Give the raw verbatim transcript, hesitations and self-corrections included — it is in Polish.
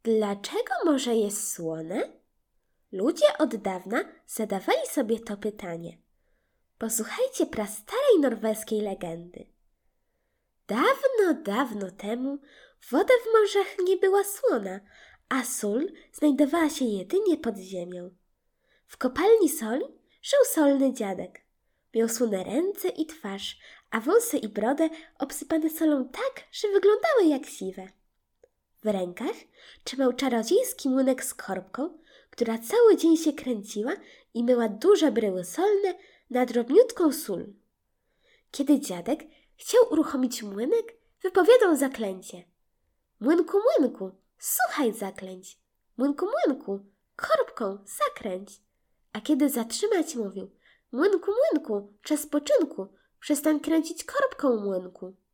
Dlaczego morze jest słone? Ludzie od dawna zadawali sobie to pytanie. Posłuchajcie prastarej norweskiej legendy. Dawno, dawno temu woda w morzach nie była słona, a sól znajdowała się jedynie pod ziemią. W kopalni soli żył solny dziadek. Miał słone ręce i twarz, a włosy i brodę obsypane solą tak, że wyglądały jak siwe. W rękach trzymał czarodziejski młynek z korbką, która cały dzień się kręciła i myła duże bryły solne na drobniutką sól. Kiedy dziadek chciał uruchomić młynek, wypowiadał zaklęcie. Młynku, młynku, słuchaj zaklęć. Młynku, młynku, korbką zakręć. A kiedy zatrzymać mówił, młynku, młynku, czas spoczynku, przestań kręcić korbką, młynku.